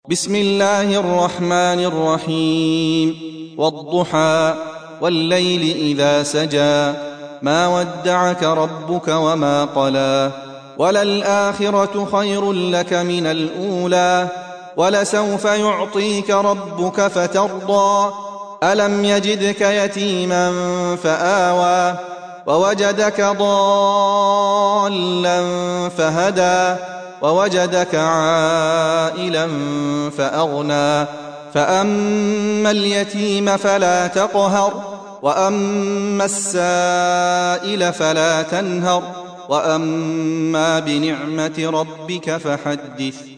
بسم الله الرحمن الرحيم. والضحى والليل إذا سجى ما ودعك ربك وما قلى وللآخرة خير لك من الأولى ولسوف يعطيك ربك فترضى ألم يجدك يتيما فآوى ووجدك ضالا فهدى ووجدك عائلا فأغنى فأما اليتيم فلا تقهر وأما السائل فلا تنهر وأما بنعمة ربك فحدث.